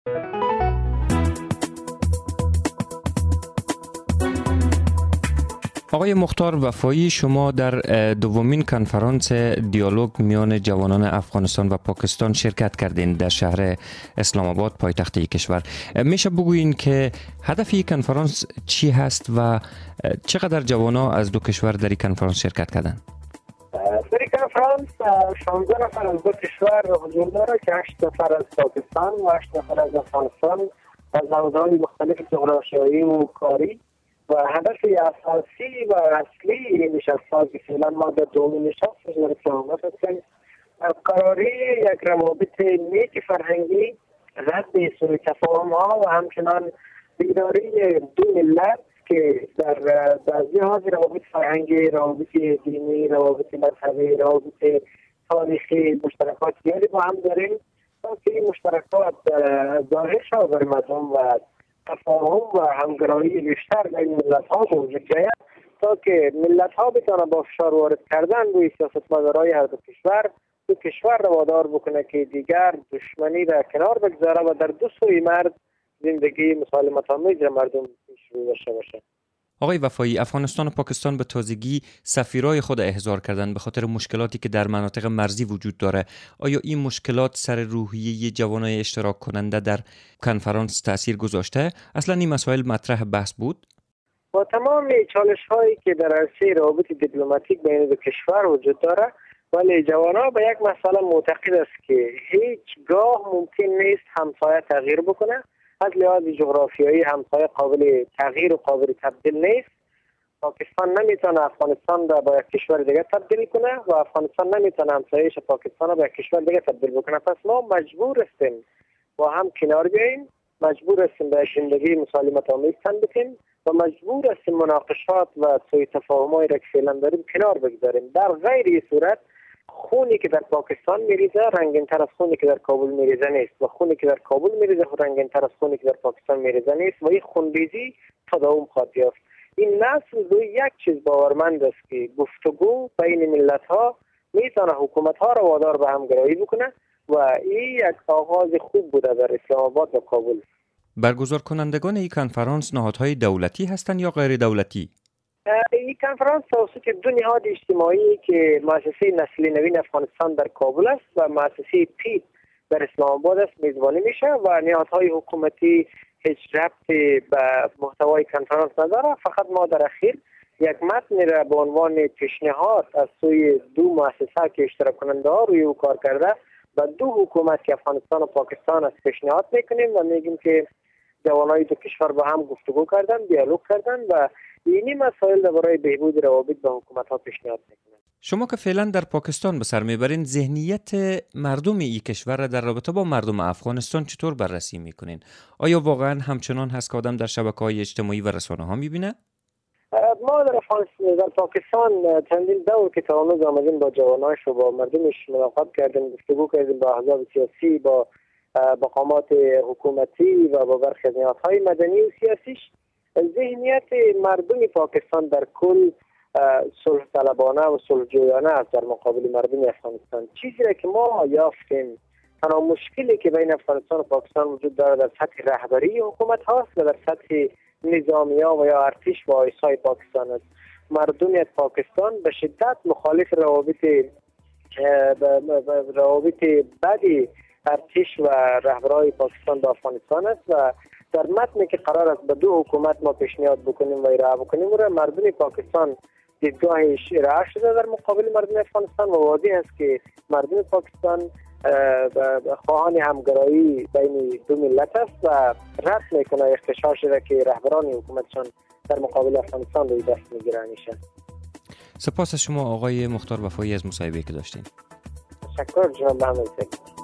آقای مختار وفایی، شما در دومین کنفرانس دیالوگ میان جوانان افغانستان و پاکستان شرکت کردین در شهر اسلام آباد پایتخت کشور. میشه بگویین که هدف این کنفرانس چی هست و چقدر جوانان از دو کشور در این کنفرانس شرکت کردن؟ در این کنفرانس 16 نفر از دو کشور حضور داره که 8 نفر از پاکستان و 8 نفر از افغانستان از حوزه‌های مختلف جغرافیایی و کاری. و هدف اساسی و اصلی این نشست‌ها که فعلا ما در دومین نشست در اسلام هستیم قراری یک روابط نیک فرهنگی، رد سوء تفاهم‌ها و همچنان بیداری دو ملت که در لحاظ روابط فرهنگی، روابط دینی، روابط مذهبی، روابط تاریخی مشترکات زیادی با هم داریم تا که این مشترکات ظاهر شود بر مردم و تفاهم و همگرایی بیشتر بین ملت‌ها وجود جاید تا که ملت‌ها بتوانند با فشار وارد کردن روی سیاستمدارای هر دو کشور را وادار بکنه که دیگر دشمنی را کنار بگذاره و در دو سوی مرز زندگی مسالمت‌آمیز مردم شروع داشته باشه. آقای وفایی، افغانستان و پاکستان به تازگی سفیرای خود احضار کردند به خاطر مشکلاتی که در مناطق مرزی وجود داره. آیا این مشکلات سر روحیه جوانای اشتراک کننده در کنفرانس تأثیر گذاشته؟ اصلا این مسائل مطرح بحث بود؟ با تمام چالش‌هایی که در عرصه روابط دیپلماتیک بین دو کشور وجود داره، ولی جوانان به یک مسئله معتقد است که هیچگاه ممکن نیست همسایه تغییر بکنه. از لحاظ جغرافیایی همسایه قابل تغییر و قابل تبدیل نیست. پاکستان نمیتونه افغانستان را با یک کشور دیگه تبدیل کنه و افغانستان نمیتونه همسایه‌اش پاکستان را با یک کشور دیگه تبدیل بکنه. پس ما مجبور هستیم با هم کنار بیاییم، مجبور هستیم به زندگی مسالمت‌آمیز تن بدیم و مجبور هستیم مناقشات و سوء تفاهم‌هایی را که فعلا داریم کنار بگذاریم. در غیر این صورت خونی که در پاکستان میریزه رنگین‌تر از خونی که در کابل میریزه نیست و خونی که در کابل میریزه رنگین‌تر از خونی که در پاکستان میریزه نیست و این خونریزی تداوم خواهد یافت. این نسل روی یک چیز باورمند است که گفتگو بین ملت‌ها میتونه حکومت‌ها را وادار به همگرایی بکنه و این یک آغاز خوب بوده در اسلام آباد و کابل. برگزار کنندگان این کنفرانس نهادهای دولتی هستند یا غیر دولتی؟ این کنفرانس توسط دو نهاد اجتماعی که مؤسسه نسل نوین افغانستان در کابل است و مؤسسه پیپ در اسلام آباد است میزبانی میشه و نهادهای حکومتی هیچ ربطی به محتوای کنفرانس نداره. فقط ما در اخیر یک متن را به عنوان پیشنهاد از سوی دو مؤسسه که اشتراک کننده ها روی او کار کرده و دو حکومت که افغانستان و پاکستان است پیشنهاد میکنیم و میگیم که جوانای دو کشور با هم گفتگو کردن، دیالوگ کردن و اینی مسائل برای بهبود روابط با حکومت‌ها پیشنهاد میکنن. شما که فعلا در پاکستان به سر میبرین، ذهنیت مردم این کشور را در رابطه با مردم افغانستان چطور بررسی میکنین؟ آیا واقعا همچنان هست که آدم در شبکه‌های اجتماعی و رسانه‌ها میبینه؟ ما در پاکستان چندین دور که تا هنوز آمدیم با جواناش و با مردمش ملاقات کردیم، گفتگو کردیم با احزاب سیاسی، با مقامات حکومتی و با برخی از نهادهای مدنی و سیاسیش. ذهنیت مردم پاکستان در کل صلح طلبانه و صلح جویانه است در مقابل مردم افغانستان. چیزی را که ما یافتیم، تنها مشکلی که بین افغانستان و پاکستان وجود دارد در سطح رهبری حکومت هاست و در سطح نظامی‌ها و یا ارتش و آیسای پاکستان است. مردم پاکستان به شدت مخالف روابط بدی ارتش و رهبرای پاکستان با افغانستان است و در متنی که قرار است به دو حکومت ما پیشنهاد بکنیم و ارائه بکنیم و مردم پاکستان دیدگاهش ارائه شده در مقابل مردم افغانستان و واضح است که مردم پاکستان خواهان همگرایی بین دو ملت است و رد میکنه اختشاشی را که رهبران حکومتشان در مقابل افغانستان روی دست میگیرن میشه. سپاس از شما آقای مختار وفایی از مصاحبه‌ای که داشتین. تشکر جناب محمد.